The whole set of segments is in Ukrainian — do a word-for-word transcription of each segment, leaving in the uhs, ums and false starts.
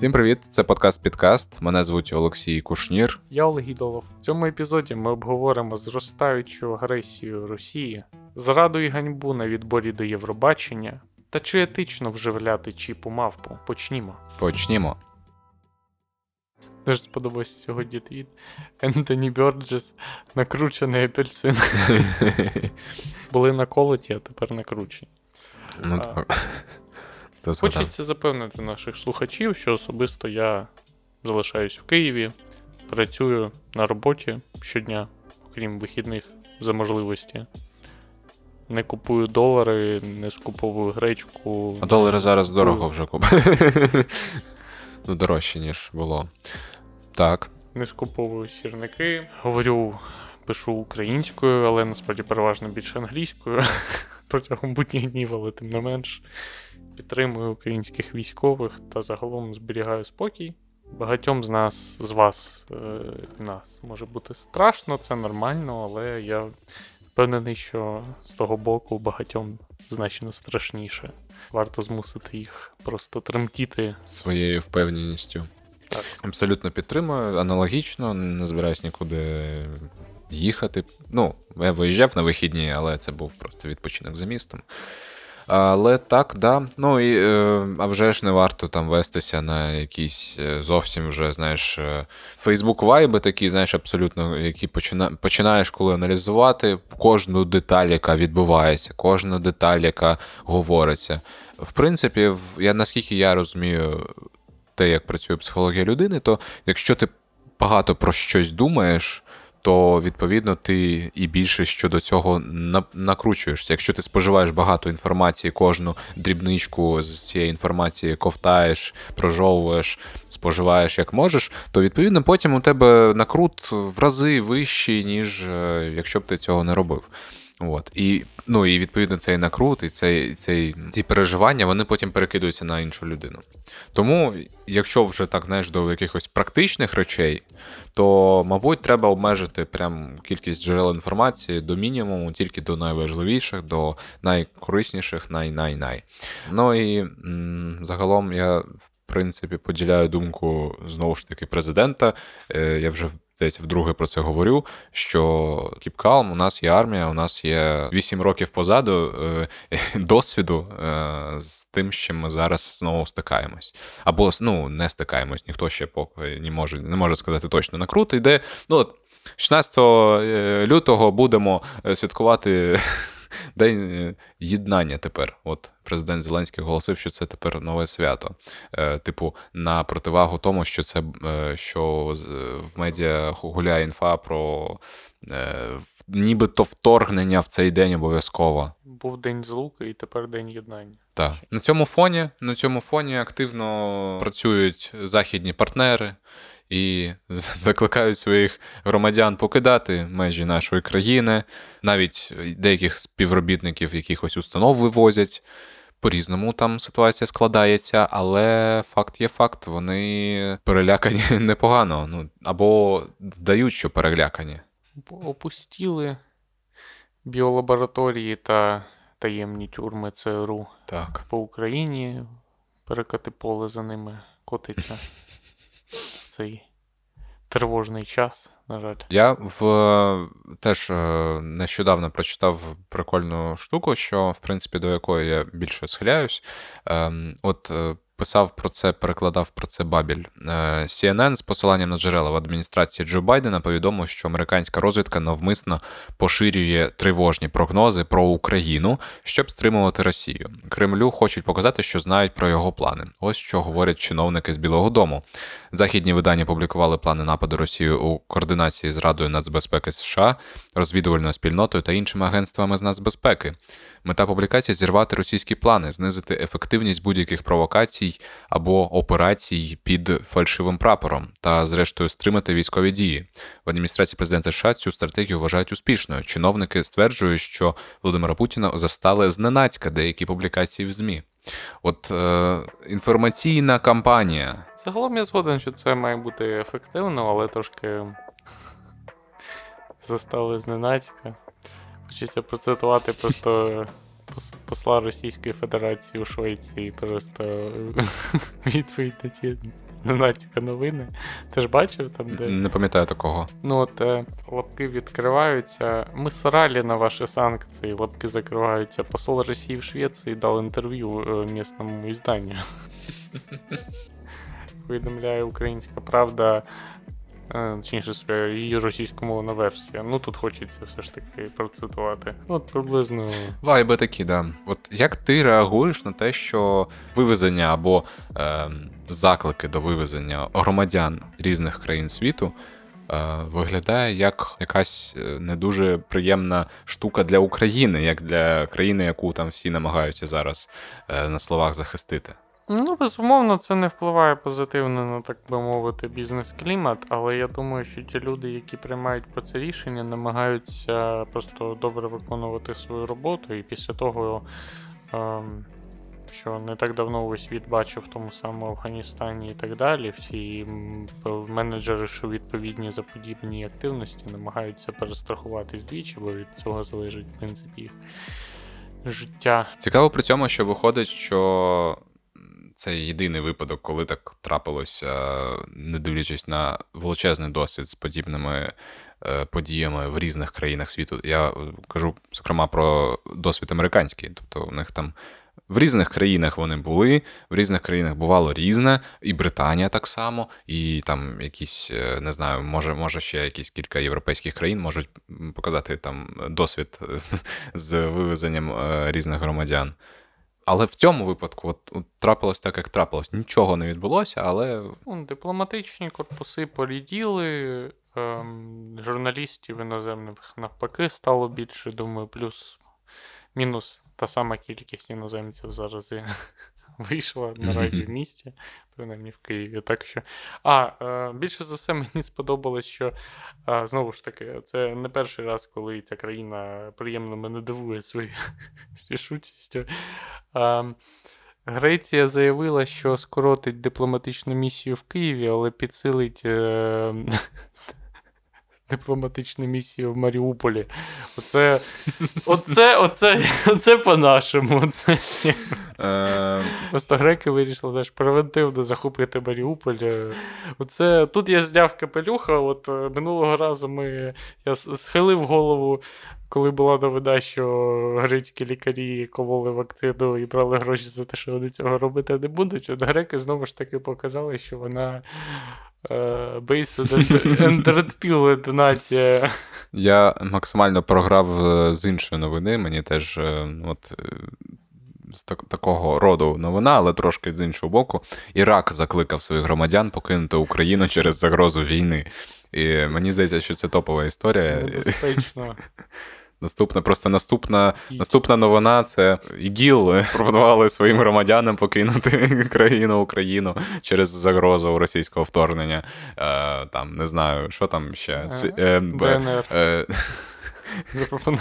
Всім привіт, це подкаст-підкаст. Мене звуть Олексій Кушнір. Я Олег Ідолов. В цьому епізоді ми обговоримо зростаючу агресію Росії, зраду і ганьбу на відборі до Євробачення, та чи етично вживляти чіп у мавпу. Почнімо. Почнімо. Дуже сподобався сьогодні твіт. Ентоні Бьорджес, накручений апельсин. Були наколоті, а тепер накручені. Ну, так. Хочеться запевнити наших слухачів, що особисто я залишаюсь в Києві, працюю на роботі щодня, окрім вихідних за можливості. Не купую долари, не скуповую гречку. А долари зараз дорого вже купують. Ну, дорожче, ніж було. Так. Не скуповую сірники. Говорю, пишу українською, але насправді переважно більше англійською. Протягом будніх днів, але тим не менш. Підтримую українських військових та загалом зберігаю спокій. Багатьом з нас, з вас, е, нас може бути страшно, це нормально, але я впевнений, що з того боку багатьом значно страшніше. Варто змусити їх просто тремтіти. Своєю впевненістю. Так. Абсолютно підтримую, аналогічно, не збираюсь нікуди їхати. Ну, я виїжджав на вихідні, але це був просто відпочинок за містом. Але так, да. Ну і е, а вже ж не варто там вестися на якісь е, зовсім вже, знаєш, фейсбук вайби такі, знаєш, абсолютно, які почина, починаєш коли аналізувати кожну деталь, яка відбувається, кожну деталь, яка говориться. В принципі, в, я наскільки я розумію те, як працює психологія людини, то якщо ти багато про щось думаєш, то, відповідно, ти і більше щодо цього накручуєшся. Якщо ти споживаєш багато інформації, кожну дрібничку з цієї інформації ковтаєш, прожовуєш, споживаєш як можеш, то, відповідно, потім у тебе накрут в рази вищий, ніж якщо б ти цього не робив. От. І, ну, і, відповідно, цей накрут і цей, цей, ці переживання, вони потім перекидуються на іншу людину. Тому, якщо вже так, знаєш, до якихось практичних речей, то, мабуть, треба обмежити прям кількість джерел інформації до мінімуму, тільки до найважливіших, до найкорисніших, най-най-най. Ну і м- загалом я, в принципі, поділяю думку, знову ж таки, президента. Е- я вже Здається, вдруге про це говорю, що keep calm, у нас є армія, у нас є вісім років позаду е, досвіду е, з тим, з чим ми зараз знову стикаємось. Або, ну, не стикаємось, ніхто ще поки не може, не може сказати точно. Накрут йде, ну, от, шістнадцятого лютого будемо святкувати День єднання тепер. От президент Зеленський оголосив, що це тепер нове свято. Е, типу, на противагу тому, що це е, що в медіа гуляє інфа про е, нібито вторгнення в цей день обов'язково. Був День Злуки і тепер День єднання. Так. На цьому фоні, на цьому фоні активно працюють західні партнери і закликають своїх громадян покидати межі нашої країни. Навіть деяких співробітників якихось установ вивозять. По-різному там ситуація складається, але факт є факт, вони перелякані непогано. Ну, або вдають, що перелякані. Опустіли біолабораторії та таємні тюрми ЦРУ. Так. По Україні перекати поле за ними котиться. Цей тривожний час, на жаль. Я в теж нещодавно прочитав прикольну штуку, що, в принципі, до якої я більше схиляюсь. От писав про це, перекладав про це Бабель. Сі Ен Ен з посиланням на джерела в адміністрації Джо Байдена повідомив, що американська розвідка навмисно поширює тривожні прогнози про Україну, щоб стримувати Росію. Кремлю хочуть показати, що знають про його плани. Ось що говорять чиновники з Білого дому. Західні видання публікували плани нападу Росії у координації з Радою нацбезпеки США, розвідувальною спільнотою та іншими агентствами з нацбезпеки. Мета публікації – зірвати російські плани, знизити ефективність будь-яких провокацій або операцій під фальшивим прапором та, зрештою, стримати військові дії. В адміністрації президента США цю стратегію вважають успішною. Чиновники стверджують, що Володимира Путіна застали зненацька деякі публікації в ЗМІ. От е, інформаційна кампанія. Загалом я згоден, що це має бути ефективно, але трошки застали зненацька. Хочеться процитувати просто посла Російської Федерації у Швеції, просто відповідь на ці Ненацька новини. Ти ж бачив там, де... Не пам'ятаю такого. Ну от е, лапки відкриваються. Ми срали на ваші санкції, лапки закриваються. Посол Росії в Швеції дав інтерв'ю е, місному ізданню. Повідомляє Українська Правда, е, точніше, її російськомовна версія. Ну тут хочеться все ж таки процитувати. От приблизно... Вайби такі, да. От як ти реагуєш на те, що вивезення або е, заклики до вивезення громадян різних країн світу е, виглядає як якась не дуже приємна штука для України, як для країни, яку там всі намагаються зараз е, на словах захистити? Ну, безумовно, це не впливає позитивно на, так би мовити, бізнес-клімат, але я думаю, що ті люди, які приймають про це рішення, намагаються просто добре виконувати свою роботу, і після того, ем, що не так давно увесь світ бачив в тому самому Афганістані і так далі, всі менеджери, що відповідні за подібні активності, намагаються перестрахуватись двічі, бо від цього залежить, в принципі, їх життя. Цікаво при цьому, що виходить, що це єдиний випадок, коли так трапилося, не дивлячись на величезний досвід з подібними е, подіями в різних країнах світу. Я кажу, зокрема, про досвід американський. Тобто у них там в різних країнах вони були, в різних країнах бувало різне, і Британія так само, і там якісь, не знаю, може, може ще якісь кілька європейських країн можуть показати там досвід з вивезенням різних громадян. Але в цьому випадку от, от трапилось так, як трапилось. Нічого не відбулося, але... Ну, дипломатичні корпуси поріділи, ем, журналістів іноземних навпаки стало більше, думаю, плюс-мінус та сама кількість іноземців зараз і вийшла наразі в місті, принаймні в Києві. Так що... А, е, більше за все мені сподобалось, що, е, знову ж таки, це не перший раз, коли ця країна приємно мене дивує своєю рішучістю. Е, Греція заявила, що скоротить дипломатичну місію в Києві, але підсилить е, дипломатичну місію в Маріуполі. Оце, оце, оце, оце по-нашому. Оце. Просто греки вирішили теж превентивно захопити Маріуполь. Оце, тут я зняв капелюха, от минулого разу ми, я схилив голову, коли була новина, що грецькі лікарі кололи вакцину і брали гроші за те, що вони цього робити не будуть. От греки знову ж таки показали, що вона uh, based and red pill нація. Я максимально програв з іншої новини, мені теж от з так, такого роду новина, але трошки з іншого боку. Ірак закликав своїх громадян покинути Україну через загрозу війни. І мені здається, що це топова історія. Небезпечно. Наступна, просто наступна, наступна новина – це ІГІЛ пропонували своїм громадянам покинути країну Україну через загрозу російського вторгнення. Е, там, не знаю, що там ще? Е, ДНР. Е, Запропонували.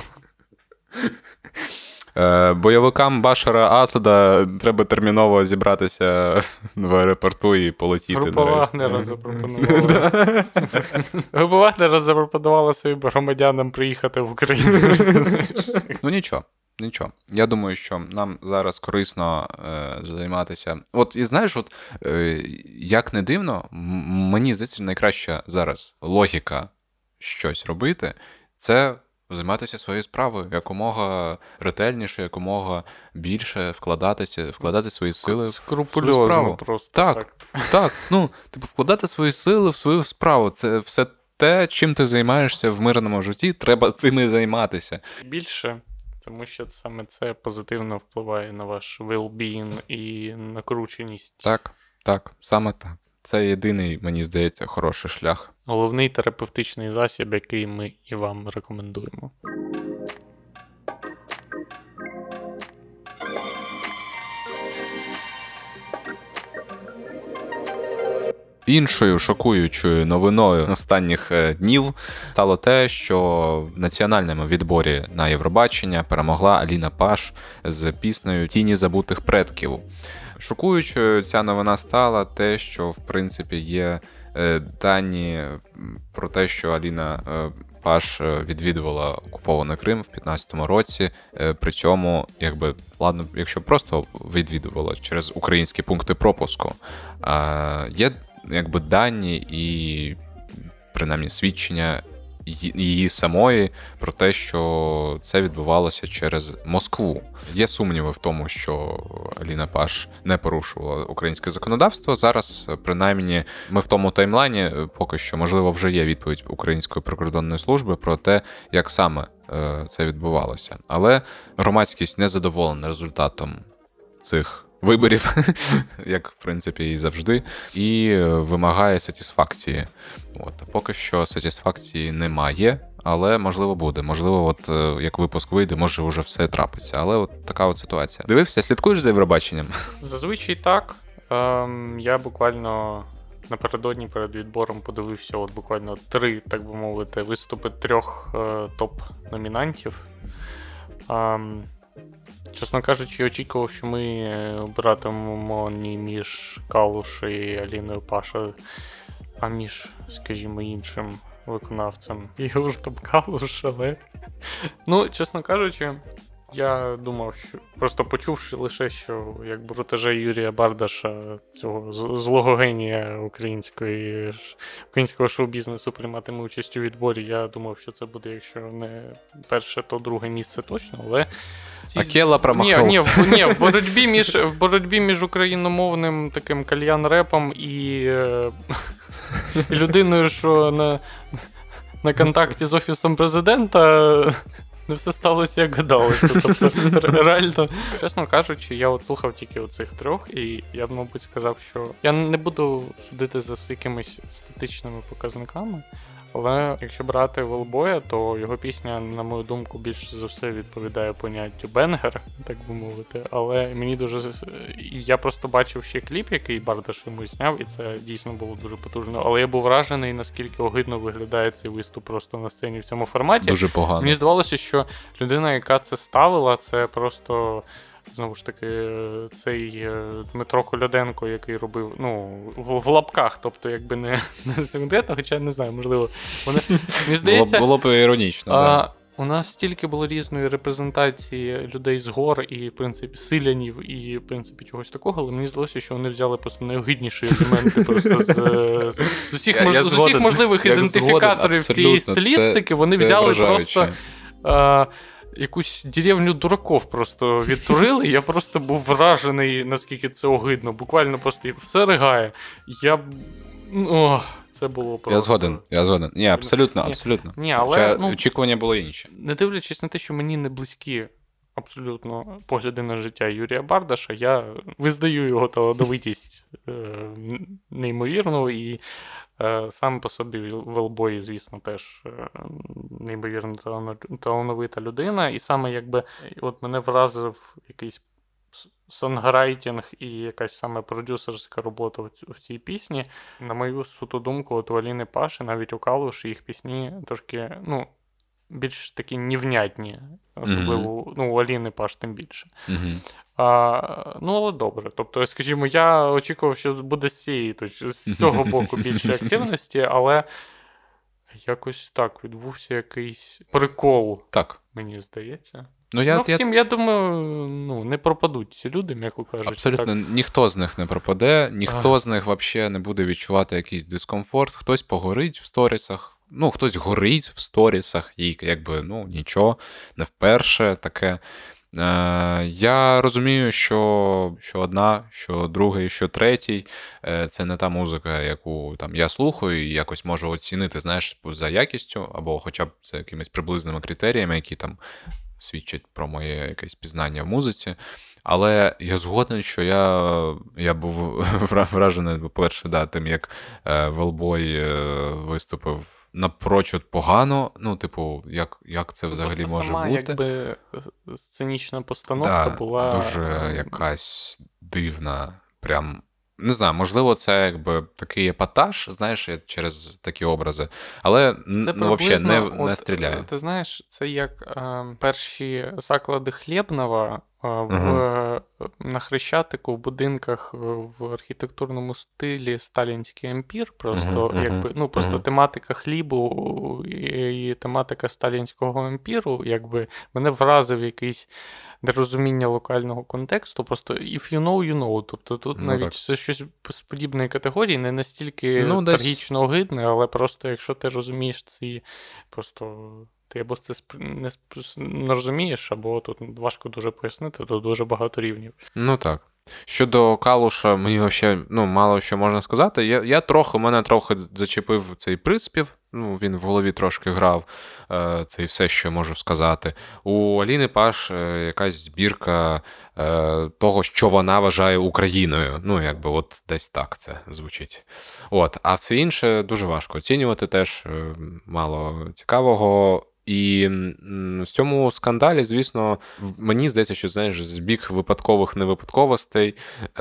Бойовикам Башара Асада треба терміново зібратися в аеропорту і полетіти. Група Вагнера запропонувала. Група Вагнера запропонувала своїм громадянам приїхати в Україну. Ну нічого, нічого. Я думаю, що нам зараз корисно е, займатися. От, і знаєш, от, е, як не дивно, м- мені здається, найкраща зараз логіка щось робити – це займатися своєю справою, якомога ретельніше, якомога більше вкладатися, вкладати свої сили в свою справу. Просто так, так. так, ну, типу, вкладати свої сили в свою справу. Це все те, чим ти займаєшся в мирному житті, треба цим і займатися. Більше, тому що саме це позитивно впливає на ваш well-being і накрученість. Так, так, саме так. Це єдиний, мені здається, хороший шлях. Головний терапевтичний засіб, який ми і вам рекомендуємо. Іншою шокуючою новиною останніх днів стало те, що в національному відборі на Євробачення перемогла Аліна Паш з піснею «Тіні забутих предків». Шокуючою ця новина стала те, що, в принципі, є дані про те, що Аліна Паш відвідувала окупований Крим в п'ятнадцятому році, при цьому, якби, ладно, якщо просто відвідувала через українські пункти пропуску. Є якби дані і принаймні свідчення її самої про те, що це відбувалося через Москву. Є сумніви в тому, що Аліна Паш не порушувала українське законодавство. Зараз, принаймні, ми в тому таймлайні, поки що, можливо, вже є відповідь Української прикордонної служби про те, як саме це відбувалося. Але громадськість не задоволена результатом цих виборів, як, в принципі, і завжди, і вимагає сатисфакції. От. Поки що сатисфакції немає, але, можливо, буде. Можливо, от як випуск вийде, може вже все трапиться. Але от така от ситуація. Дивився? Слідкуєш за Євробаченням? Зазвичай так. Ем, я буквально напередодні перед відбором подивився от буквально три, так би мовити, виступи трьох е, топ-номінантів. Ем, Чесно кажучи, я очікував, що ми обиратимемо не між Калуш і Аліною Паша, а між, скажімо, іншим виконавцем і гуртом Калуш, але... Ну, чесно кажучи, я думав, що просто почувши лише, що як протеже Юрія Бардаша, цього злого генія української, українського шоу-бізнесу, прийматиме участь у відборі, я думав, що це буде, якщо не перше, то друге місце точно, але... Акела промахнувся. Ні, ні, в, ні, в боротьбі між, в боротьбі між україномовним таким кальян-репом і, е, і людиною, що на, на контакті з Офісом Президента... Не все сталося, як гадалося. Тобто, реально, чесно кажучи, я от слухав тільки оцих трьох, і я б, мабуть, сказав, що я не буду судити за якимись статичними показниками, але якщо брати Велбоя, то його пісня, на мою думку, більш за все відповідає поняттю бенгер, так би мовити. Але мені дуже... Я просто бачив ще кліп, який Бардаш йому зняв, і це дійсно було дуже потужно. Але я був вражений, наскільки огидно виглядає цей виступ просто на сцені в цьому форматі. Дуже погано. Мені здавалося, що людина, яка це ставила, це просто... Знову ж таки, цей Дмитро Коляденко, який робив, ну, в, в лапках, тобто, якби не, не конкретно, хоча, не знаю, можливо, вони, мені здається... Було, було б іронічно, а, да. У нас стільки було різної репрезентації людей з гор і, в принципі, селянів і, в принципі, чогось такого, але мені здалося, що вони взяли просто найогидніші елементи просто з, з, з, усіх, мож, з усіх можливих ідентифікаторів згоден, цієї стилістики, це, вони це взяли вражаюче. Просто... А, якусь деревню дураков просто відтворили, я просто був вражений, наскільки це огидно. Буквально просто все ригає. Я... О, це було просто... Я згоден, я згоден. Ні, абсолютно, Ні. абсолютно. Ні, але, ну, очікування було інше. Не дивлячись на те, що мені не близькі абсолютно погляди на життя Юрія Бардаша, я визнаю його талановитість е, неймовірну, і е, сам по собі Велбой, звісно, теж е, неймовірно талановита людина, і саме якби от мене вразив якийсь сонграйтінг і якась саме продюсерська робота в цій пісні. На мою суту думку, от у Аліни Паші, навіть у Калуші, їх пісні трошки, ну, більш такі невнятні, особливо, mm-hmm. ну, у Аліни Паш тим більше. Mm-hmm. А, ну, але добре. Тобто, скажімо, я очікував, що буде з цієї, тобто, з цього боку більше активності, але якось так, відбувся якийсь прикол, так. Мені здається. Ну, я, ну втім, я... я думаю, ну, не пропадуть ці люди, м'яко кажучи. Абсолютно, так. Ніхто з них не пропаде, ніхто а. з них взагалі не буде відчувати якийсь дискомфорт, хтось погорить в сторісах, ну, хтось горить в сторісах, і якби, ну, нічого, не вперше таке. Е, я розумію, що, що одна, що другий, що третій е, це не та музика, яку там я слухаю і якось можу оцінити, знаєш, за якістю, або хоча б за якимись приблизними критеріями, які там свідчать про моє якесь пізнання в музиці. Але я згоден, що я, я був вражений, по-перше, да, тим, як е, Велбой е, виступив напрочуд погано. Ну, типу, як, як це взагалі Просто може сама, бути? Якби сценічна постановка да, була... дуже якась дивна, прям... Не знаю, можливо, це якби такий епатаж, знаєш, через такі образи, але це ну, взагалі не, не стріляє. Ти знаєш, це як е, перші заклади Хлєбнова е, в, uh-huh. на Хрещатику, в будинках в архітектурному стилі Сталінський ампір, просто, uh-huh. якби, ну, просто uh-huh. тематика хлібу і, і тематика Сталінського ампіру, якби, мене вразив якийсь нерозуміння локального контексту, просто if you know, you know. Тобто тут Ну, навіть так. це щось з подібної категорії, не настільки Ну, десь- трагічно огидне, але просто якщо ти розумієш ці просто. Ти або це спр- не, спр- не розумієш, або тут важко дуже пояснити, тут дуже багато рівнів. Ну так. Щодо Калуша, мені вообще, ну, мало що можна сказати. Я, я трохи, мене трохи зачепив цей приспів. Ну, він в голові трошки грав. Е, це і все, що можу сказати. У Аліни Паш е, якась збірка е, того, що вона вважає Україною. Ну, якби от десь так це звучить. От. А все інше дуже важко оцінювати теж. Е, мало цікавого. І м, в цьому скандалі, звісно, в- мені здається, що, знаєш, збіг випадкових невипадковостей е,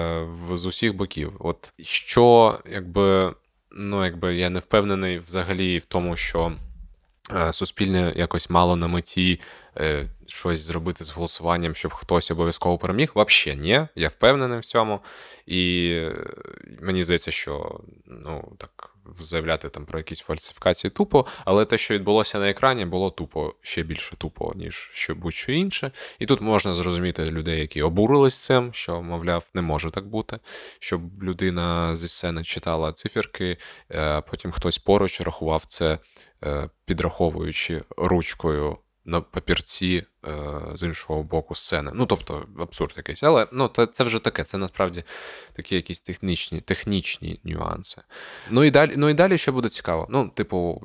в, з усіх боків. От що, якби, ну, якби я не впевнений взагалі в тому, що е, суспільне якось мало на меті е, щось зробити з голосуванням, щоб хтось обов'язково переміг. Взагалі, ні, я впевнений в цьому. І е, мені здається, що, ну, так, заявляти там про якісь фальсифікації тупо, але те, що відбулося на екрані, було тупо, ще більше тупо, ніж що будь-що інше. І тут можна зрозуміти людей, які обурились цим, що, мовляв, не може так бути, щоб людина зі сцени читала циферки, а потім хтось поруч рахував це, е, підраховуючи ручкою на папірці е, з іншого боку сцени. Ну, тобто, абсурд якийсь. Але ну, це, це вже таке, це насправді такі якісь технічні, технічні нюанси. Ну і далі, ну і далі що буде цікаво? Ну, типу,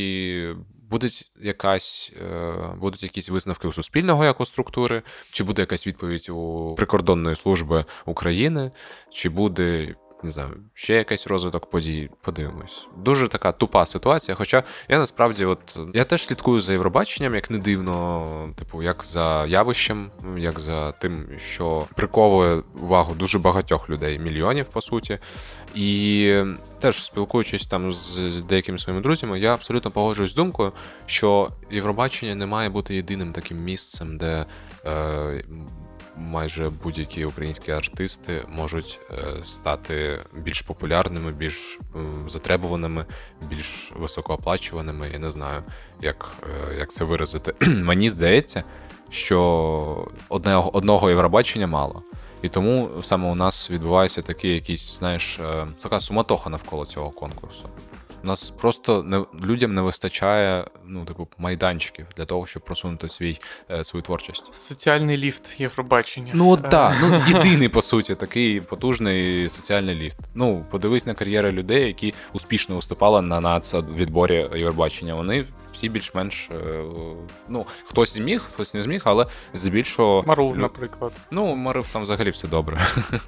чи будуть якась, е, будуть якісь висновки у Суспільного як у структури, чи буде якась відповідь у прикордонної служби України, чи буде, не знаю, ще якийсь розвиток подій, подивимось. Дуже така тупа ситуація, хоча я насправді, от, я теж слідкую за Євробаченням, як не дивно, типу, як за явищем, як за тим, що приковує увагу дуже багатьох людей, мільйонів, по суті. І теж спілкуючись там з деякими своїми друзями, я абсолютно погоджуюсь з думкою, що Євробачення не має бути єдиним таким місцем, де е, майже будь-які українські артисти можуть е, стати більш популярними, більш е, затребуваними, більш високооплачуваними. Я не знаю, як, е, як це виразити. Мені здається, що одного, одного Євробачення мало. І тому саме у нас відбувається такий якийсь, знаєш, е, така суматоха навколо цього конкурсу. У нас просто не, людям не вистачає, ну, типу, майданчиків для того, щоб просунути свій, е, свою творчість. Соціальний ліфт Євробачення. Ну, от так, ну, єдиний, по суті, такий потужний соціальний ліфт. Ну, подивись на кар'єри людей, які успішно виступали на нацвідборі Євробачення. Вони всі більш-менш, е, ну, хтось зміг, хтось не зміг, але здебільшого... Марув, наприклад. Ну, Марив там взагалі все добре.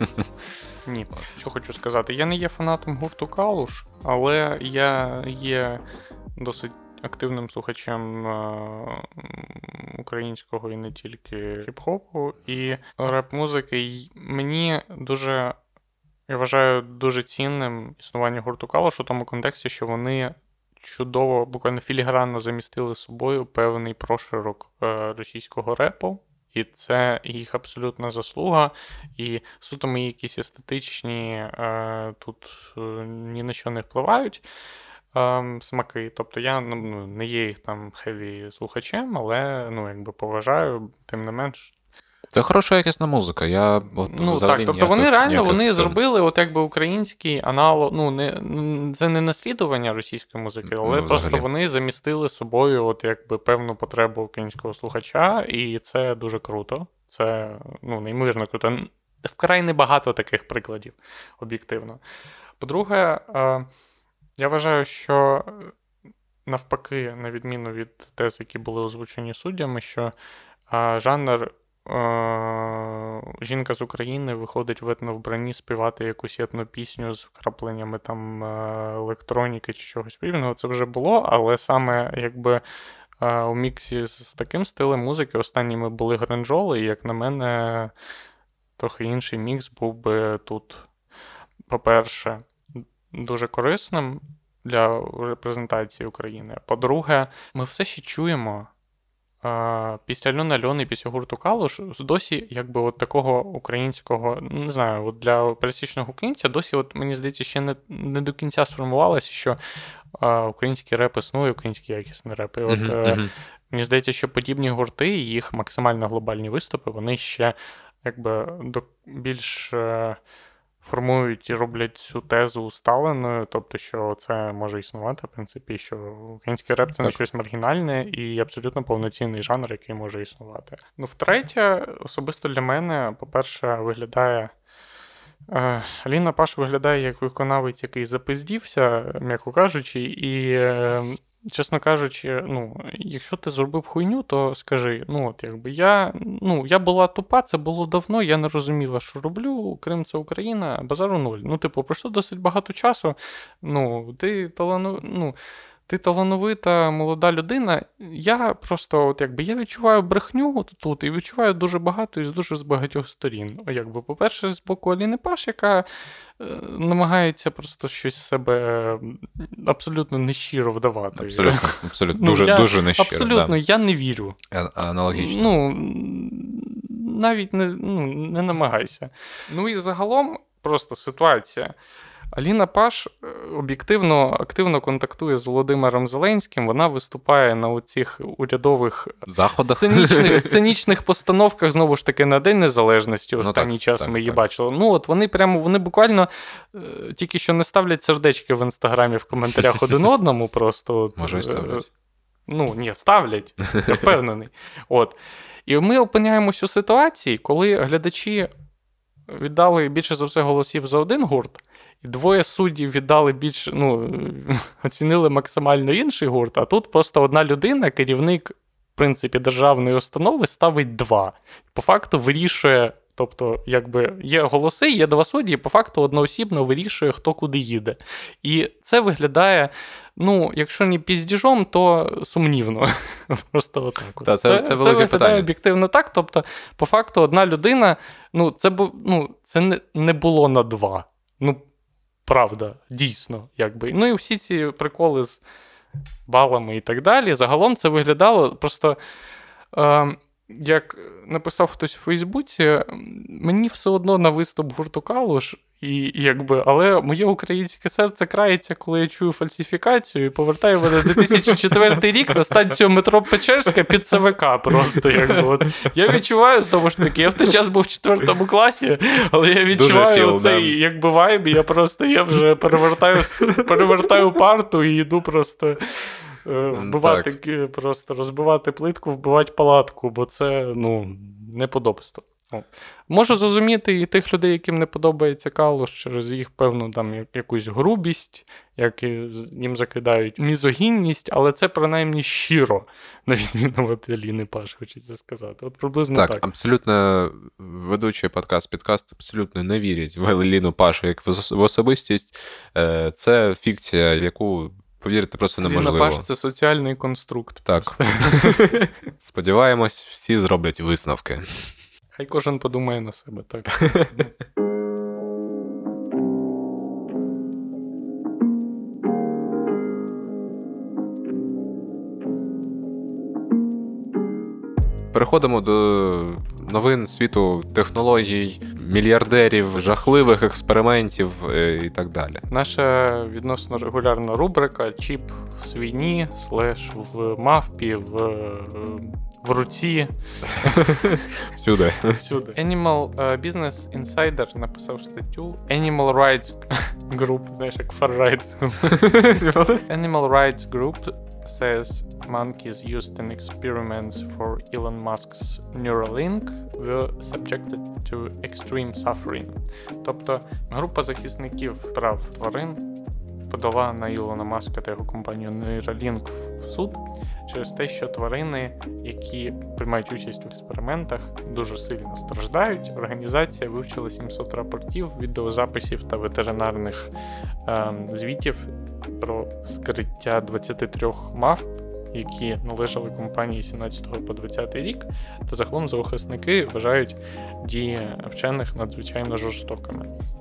Ні, що хочу сказати. Я не є фанатом гурту Калуш, але я є досить активним слухачем е- українського і не тільки хіп-хопу і реп-музики. І мені дуже, я вважаю, дуже цінним існування гурту Калуш у тому контексті, що вони чудово, буквально філігранно замістили собою певний проширок е- російського репу. І це їх абсолютна заслуга. І суто мої якісь естетичні е, тут е, ні на що не впливають е, смаки. Тобто я ну, не є їх там хеві слухачем, але ну, якби поважаю, тим не менш. Це хороша якісна музика. Я от, Ну так, тобто ніяких, вони реально вони цим... зробили от якби український аналог. Ну не це не наслідування російської музики, але ну, просто вони замістили собою от якби певну потребу українського слухача, і це дуже круто. Це ну неймовірно круто. Вкрай небагато таких прикладів, об'єктивно. По-друге, я вважаю, що навпаки, на відміну від тез, які були озвучені суддями, що жанр. Жінка з України виходить в етновбранні співати якусь етнопісню з вкрапленнями там електроніки чи чогось подібного. Це вже було, але саме якби у міксі з таким стилем музики останніми були гранжоли, і, як на мене, трохи інший мікс був би тут, по-перше, дуже корисним для репрезентації України. По-друге, ми все ще чуємо а, після Альони Альони, після гурту Калуш, досі якби от такого українського, не знаю, от для пересічного українця досі, от мені здається, ще не, не до кінця сформувалося, що а, український реп існує, український якісний реп. І от, Мгм, е, мгм. мені здається, що подібні гурти, їх максимально глобальні виступи, вони ще якби до більш е, формують і роблять цю тезу усталеною, тобто, що це може існувати, в принципі, що український реп це не Так. щось маргінальне і абсолютно повноцінний жанр, який може існувати. Ну, втретє, особисто для мене, по-перше, виглядає. е, Аліна Паш виглядає як виконавець, який запиздівся, м'яко кажучи, і. е, Чесно кажучи, ну, якщо ти зробив хуйню, то скажи, ну, от якби я, ну, я була тупа, це було давно, я не розуміла, що роблю, Крим це Україна, базару нуль. Ну, типу, пройшло досить багато часу, ну, ти талану, ну, ти талановита молода людина, я просто, от якби, я відчуваю брехню тут і відчуваю дуже багато і з дуже з багатьох сторін. Якби, по-перше, з боку Аліни Паш, яка е, намагається просто щось з себе е, абсолютно нещиро вдавати. Абсолютно, абсолютно. Ну, Дуже, я дуже нещиро. Абсолютно, Да. я не вірю. А- Аналогічно. Ну, навіть не, ну, не намагайся. Ну і загалом просто ситуація. Аліна Паш е, об'єктивно активно контактує з Володимиром Зеленським, вона виступає на оцих урядових Заходах. сценічних, сценічних постановках, знову ж таки, на День Незалежності. Ну, Останній так, час так, ми її так. бачили. Ну, от вони прямо, вони буквально е, тільки що не ставлять сердечки в інстаграмі в коментарях один одному просто. От, Може, і е, ставлять. Ну, ні, ставлять, я впевнений. От. І ми опиняємось у ситуації, коли глядачі віддали більше за все голосів за один гурт, і двоє суддів віддали більше, ну, оцінили максимально інший гурт, а тут просто одна людина, керівник, в принципі, державної установи, ставить два. По факту вирішує, тобто, якби є голоси, є два судді, і по факту одноосібно вирішує, хто куди їде. І це виглядає, ну, якщо не піздіжом, то сумнівно. Просто отак. от. Та, це- це велике виглядає питання. об'єктивно так, тобто, по факту, одна людина, ну, це, бу- ну, це не, не було на два. Ну, правда, дійсно, якби. Ну і всі ці приколи з балами і так далі, загалом це виглядало просто, е, як написав хтось у Фейсбуці, мені все одно на виступ гурту Калуш, і, якби, але моє українське серце крається, коли я чую фальсифікацію, і повертаю мене в дві тисячі четвертий рік на станцію метро Печерська під ЦВК просто. Якби. От. Я відчуваю, знову ж таки, я в той час був в четвертому класі, але я відчуваю філ, цей да. якби вайб, я просто я вже перевертаю, перевертаю парту і йду просто е, вбивати, ки- просто розбивати плитку, вбивати палатку, бо це, ну, неподобство. О. Можу зрозуміти і тих людей, яким не подобається Калуш, через їх певну там я- якусь грубість, як і з- їм закидають мізогінність, але це принаймні щиро, на відміну від Аліни Паш, хочеться сказати. От приблизно так. Так, абсолютно ведучий подкаст-підкаст абсолютно не вірять в Аліну Пашу як в ос- в особистість. Е, Це фікція, яку повірити просто Аліна неможливо. Паш – це соціальний конструкт. Так. Сподіваємось, всі зроблять висновки. Хай кожен подумає на себе, так. Переходимо до новин світу технологій, мільярдерів, жахливих експериментів е, і так далі. Наша відносно регулярна рубрика «Чіп в свині», слеш в мавпі, в, в руці, Всюди. всюди. Animal е, Business Insider написав статтю Animal Rights Group, знаєш, як Far Right. Animal Rights Group says monkeys used in experiments for Elon Musk's Neuralink were subjected to extreme suffering. Тобто група захисників прав тварин подала на Ілона Маска та його компанію Neuralink в суд через те, що тварини, які приймають участь в експериментах, дуже сильно страждають. Організація вивчила сімсот рапортів, відеозаписів та ветеринарних ем, звітів про скриття двадцяти трьох мавп, які належали компанії з сімнадцятого по двадцятий рік, та загалом зоохисники вважають дії вчених надзвичайно жорстокими.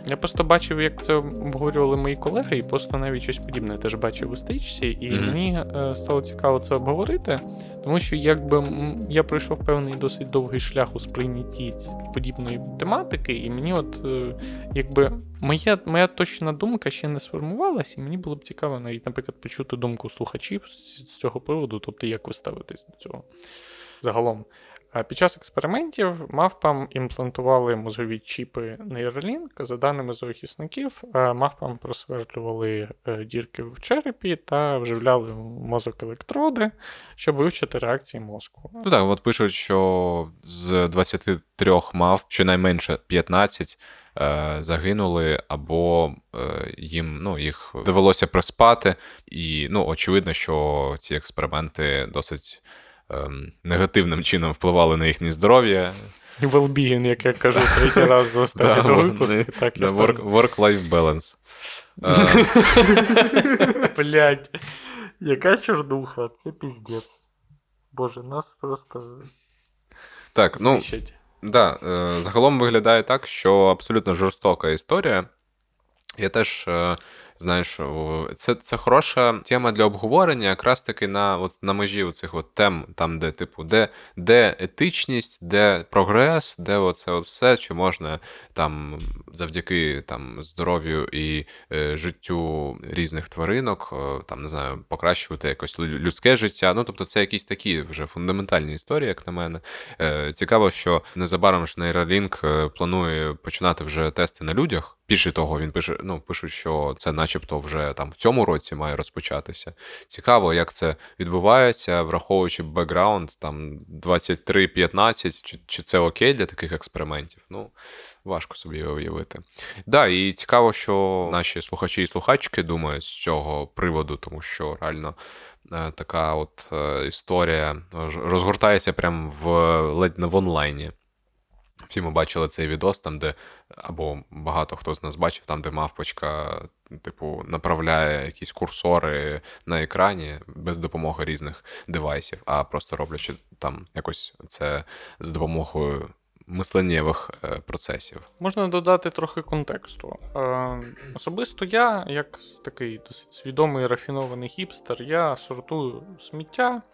Я просто бачив, як це обговорювали мої колеги, і просто навіть щось подібне теж бачив у стрічці, і mm-hmm. мені е, стало цікаво це обговорити, тому що якби м, я пройшов певний досить довгий шлях у сприйнятті подібної тематики, і мені от е, якби моя, моя точна думка ще не сформувалась, і мені було б цікаво навіть, наприклад, почути думку слухачів з, з цього приводу, тобто як ви ставитесь до цього загалом. Під час експериментів мавпам імплантували мозгові чіпи Neuralink. За даними зоохисників, мавпам просверлювали дірки в черепі та вживляли в мозок електроди, щоб вивчити реакції мозку. Ну так, от пишуть, що з двадцяти трьох мавп щонайменше п'ятнадцять е, загинули, або е, їм, ну, їх довелося приспати. І, ну, очевидно, що ці експерименти досить негативним чином впливали на їхнє здоров'я. І well-being, як я кажу, третій раз за останні випуски. Work-life balance. Блядь, яка чорнуха, це піздець. Боже, нас просто так, ну, да, загалом виглядає так, що абсолютно жорстока історія. Я теж, знаєш, це, це хороша тема для обговорення, якраз таки на, от, на межі оцих от тем, там, де, типу, де, де етичність, де прогрес, де оце от все, чи можна там завдяки там, здоров'ю і е, життю різних тваринок, е, там, не знаю, покращувати якось людське життя. Ну, тобто це якісь такі вже фундаментальні історії, як на мене. Е, цікаво, що незабаром ж Neuralink планує починати вже тести на людях. Більше того, він пише, ну, пишуть, що це начебто вже там в цьому році має розпочатися. Цікаво, як це відбувається, враховуючи бекграунд, там двадцять три п'ятнадцять, чи, чи це окей для таких експериментів? Ну, важко собі його уявити. Да, і цікаво, що наші слухачі і слухачки думають з цього приводу, тому що реально е, така от е, історія розгортається прямо в, ледь не в онлайні. Всі ми бачили цей відос, там, де, або багато хто з нас бачив, там, де мавпочка, типу, направляє якісь курсори на екрані без допомоги різних девайсів, а просто роблячи там якось це з допомогою мисленнєвих процесів. Можна додати трохи контексту. Е, особисто я, як такий досить свідомий рафінований хіпстер, я сортую сміття.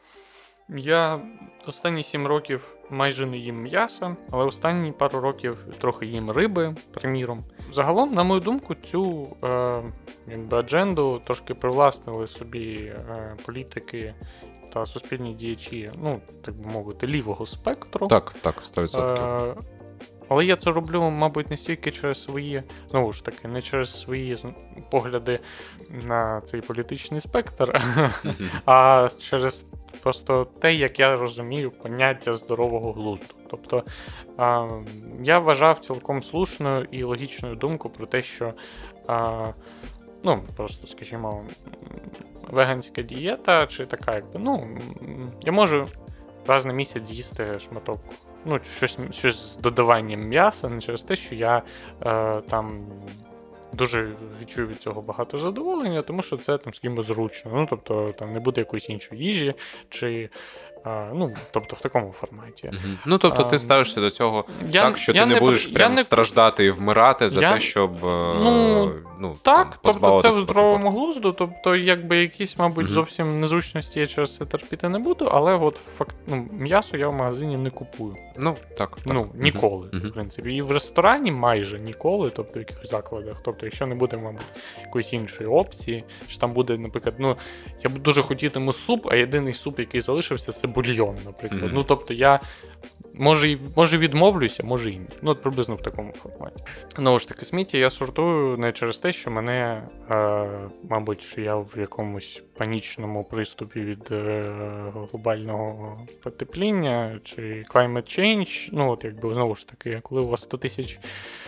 Я останні сім років майже не їм м'яса, але останні пару років трохи їм риби, приміром. Загалом, на мою думку, цю е, якби, адженду трошки привласнили собі е, політики та суспільні діячі, ну, так би мовити, лівого спектру. Так, так, сто відсотків. Е, але я це роблю, мабуть, не стільки через свої, знову ж таки, не через свої погляди на цей політичний спектр, а через просто те, як я розумію поняття здорового глузду. Тобто а, я вважав цілком слушною і логічною думку про те, що а, ну, просто, скажімо, веганська дієта, чи така, якби, ну, я можу раз на місяць з'їсти шматок, ну, щось, щось з додаванням м'яса, не через те, що я е, там дуже відчую від цього багато задоволення, тому що це там скажімо зручно. Ну, тобто там не буде якоїсь іншої їжі, чи а, ну, тобто в такому форматі. Угу. Ну, тобто ти ставишся до цього я, так, що я ти не будеш я прям не... страждати і вмирати за я... те, щоб ну, ну, так, там, тобто це в здоровому глузду, тобто якби якісь, мабуть, угу. зовсім незручності я через це терпіти не буду, але от факт, ну, м'ясо я в магазині не купую. Ну, так, так. Ну, ніколи, угу. в принципі. І в ресторані майже ніколи, тобто в якихось закладах. Тобто, якщо не буде, мабуть, якоїсь іншої опції, що там буде, наприклад, ну, я б дуже хотітиму суп, а єдиний суп, який залишився, це бульйон, наприклад. Mm-hmm. Ну, тобто, я, може, може відмовлюся, може і ні. Ну, от приблизно в такому форматі. Знову ж таки, сміття я сортую не через те, що мене, е, мабуть, що я в якомусь панічному приступі від е, глобального потепління, чи climate change, ну, от якби, знову ж таки, коли у вас сто тисяч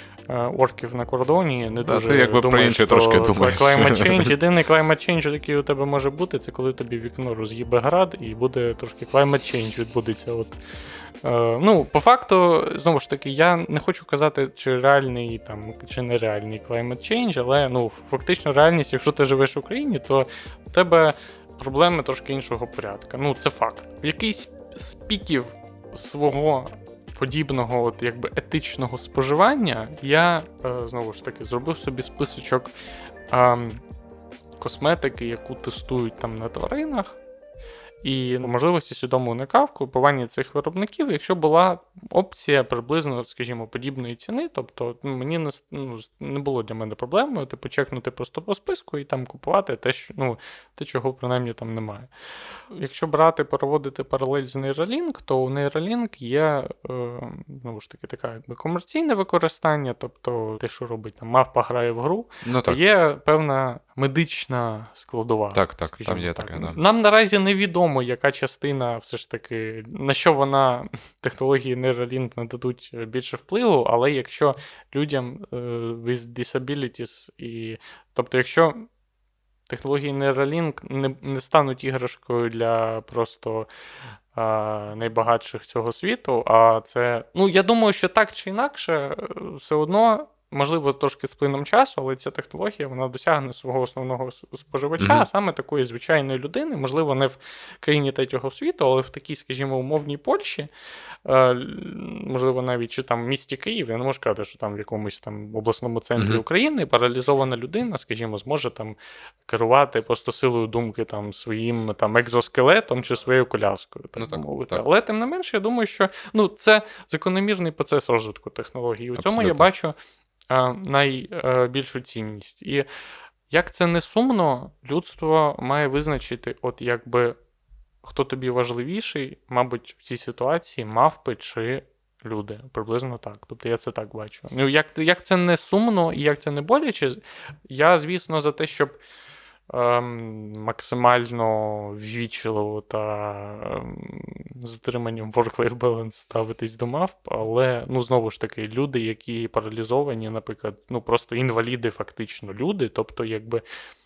орків на кордоні, не да, дуже ти якби думаєш, про інше трошки думаєш. Climate change. Єдиний climate change, який у тебе може бути, це коли тобі вікно роз'їбе град і буде трошки climate change відбудеться. От. Е, ну, по факту, знову ж таки, я не хочу казати, чи реальний там, чи нереальний climate change, але ну, фактично реальність, якщо ти живеш в Україні, то у тебе проблеми трошки іншого порядку. Ну, це факт. В якийсь з піків свого подібного от, якби, етичного споживання, я, е, знову ж таки, зробив собі списочок е, косметики, яку тестують там на тваринах, і можливості свідомо уникав купування цих виробників, якщо була опція приблизно, скажімо, подібної ціни. Тобто мені не, ну, не було для мене проблемою, типу, чекнути просто по списку і там купувати те, що, ну, те, чого принаймні там немає. Якщо брати, проводити паралель з Neuralink, то у Neuralink є, е, ну, ж таки, таке якби комерційне використання, тобто те, що робить там мавпа грає в гру, Ну, так. є певна медична складова. Так, так, там є таке, да. Нам наразі невідомо, яка частина все ж таки, на що вона, технології Neuralink нададуть більше впливу, але якщо людям uh, with disabilities, і, тобто якщо технології Neuralink не, не стануть іграшкою для просто а, найбагатших цього світу, а це, ну, я думаю, що так чи інакше, все одно, можливо, трошки з плином часу, але ця технологія, вона досягне свого основного споживача, mm-hmm. а саме такої звичайної людини, можливо, не в країні третього світу, але в такій, скажімо, умовній Польщі, е, можливо, навіть чи там в місті Київ, я не можу сказати, що там в якомусь там обласному центрі mm-hmm. України паралізована людина, скажімо, зможе там керувати просто силою думки там своїм там екзоскелетом чи своєю коляскою, так, ну, так мовити. Так. Але тим не менше, я думаю, що ну, це закономірний процес розвитку технологій. У цьому Абсолютно. Я бачу найбільшу цінність. І як це не сумно, людство має визначити, от якби, хто тобі важливіший, мабуть, в цій ситуації мавпи чи люди. Приблизно так. Тобто я це так бачу. Ну, як, як це не сумно і як це не боляче, я, звісно, за те, щоб ем, максимально ввічливо та ем, з дотриманням work-life balance ставитись до мавп, але, ну, знову ж таки, люди, які паралізовані, наприклад, ну, просто інваліди фактично люди, тобто, якби,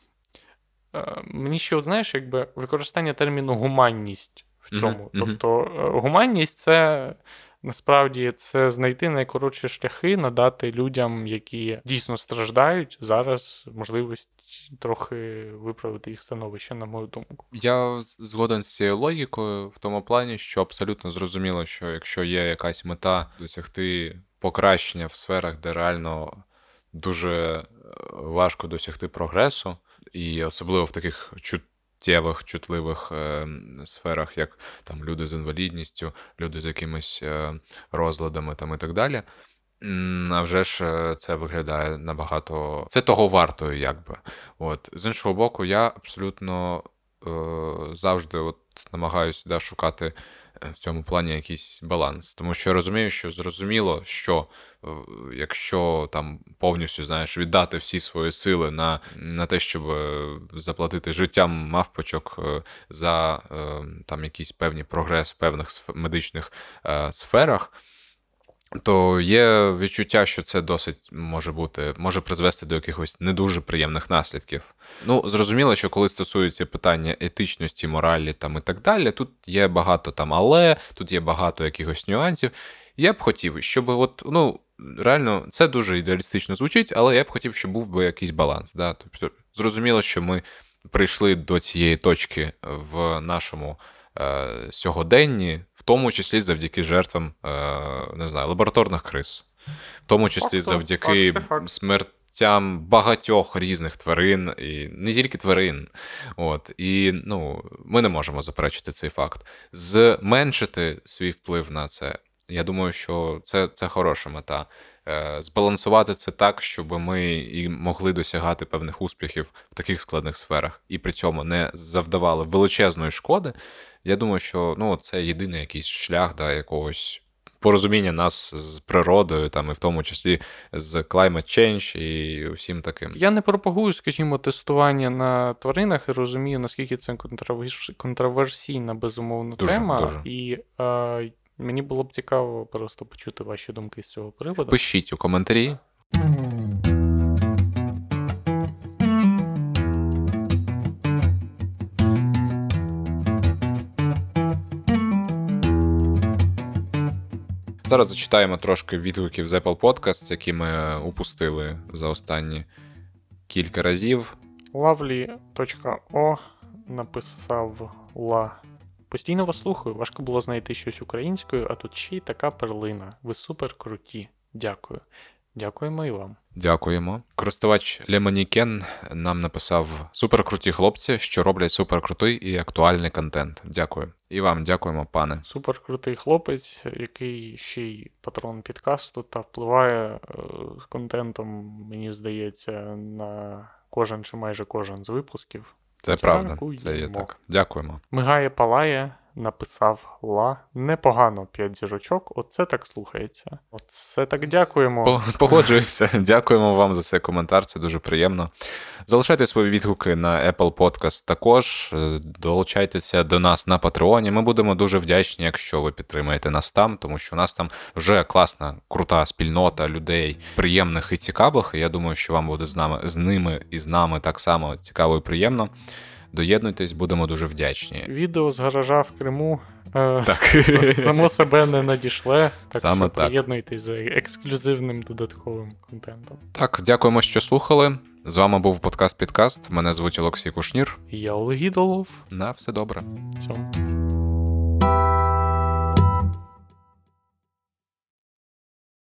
е, мені ще, от, знаєш, якби, використання терміну гуманність в цьому. Mm-hmm. Тобто, е, гуманність – це, насправді, це знайти найкоротші шляхи, надати людям, які дійсно страждають, зараз можливість трохи виправити їх становище, на мою думку. Я згоден з цією логікою в тому плані, що абсолютно зрозуміло, що якщо є якась мета досягти покращення в сферах, де реально дуже важко досягти прогресу, і особливо в таких чуттєвих, чутливих е, сферах, як там люди з інвалідністю, люди з якимись е, розладами там і так далі, а вже ж це виглядає набагато... Це того вартою, якби. От. З іншого боку, я абсолютно е, завжди от намагаюся да, шукати в цьому плані якийсь баланс. Тому що я розумію, що зрозуміло, що е, якщо там повністю, знаєш, віддати всі свої сили на, на те, щоб заплатити життям мавпочок е, за е, там якийсь певний прогрес в певних сф... медичних е, сферах, то є відчуття, що це досить може бути, може призвести до якихось не дуже приємних наслідків. Ну, зрозуміло, що коли стосується питання етичності, моралі там і так далі, тут є багато там але, тут є багато якихось нюансів. Я б хотів, щоб от, ну, реально, це дуже ідеалістично звучить, але я б хотів, щоб був би якийсь баланс. Да? Тобто, зрозуміло, що ми прийшли до цієї точки в нашому сьогоденні, в тому числі завдяки жертвам, не знаю, лабораторних криз, в тому числі факт, завдяки факт, факт. смертям багатьох різних тварин, і не тільки тварин. От. І, ну, ми не можемо заперечити цей факт. Зменшити свій вплив на це, я думаю, що це, це хороша мета. Збалансувати це так, щоб ми і могли досягати певних успіхів в таких складних сферах, і при цьому не завдавали величезної шкоди. Я думаю, що ну, це єдиний якийсь шлях до якогось порозуміння нас з природою, там, і в тому числі з climate change і усім таким. Я не пропагую, скажімо, тестування на тваринах і розумію, наскільки це контроверсійна, безумовно, дуже, тема. Дуже. І е, мені було б цікаво просто почути ваші думки з цього приводу. Пишіть у коментарі. Зараз зачитаємо трошки відгуків з Apple Podcast, які ми упустили за останні кілька разів. Lovely.o написав ла. Постійно вас слухаю, важко було знайти щось українською, а тут ще й така перлина. Ви супер круті. Дякую. Дякуємо і вам. Дякуємо. Користувач Лемонікен нам написав: суперкруті хлопці, що роблять суперкрутий і актуальний контент. Дякую. І вам дякуємо, пане. Суперкрутий хлопець, який ще й патрон підкасту та впливає е, контентом, мені здається, на кожен чи майже кожен з випусків. Це правда, Дякуємо. це є так. Дякуємо. Мигає палає, написав Ла. Непогано, п'ять зірочок, оце так слухається. Оце так дякуємо. По- Погоджуюся. Дякуємо вам за цей коментар, це дуже приємно. Залишайте свої відгуки на Apple Podcast також. Е, Долучайтеся до нас на Патреоні. Ми будемо дуже вдячні, якщо ви підтримаєте нас там, тому що у нас там вже класна, крута спільнота людей, приємних і цікавих. І я думаю, що вам буде з нами, з ними і з нами так само цікаво і приємно. Доєднуйтесь, будемо дуже вдячні. Відео з гаража в Криму е, Так. само себе не надішле, так Саме що так. приєднуйтесь за ексклюзивним додатковим контентом. Так, дякуємо, що слухали. З вами був подкаст Підкаст. Мене звуть Олексій Кушнір. Я Олег Ідолов. На все добре. Цьому.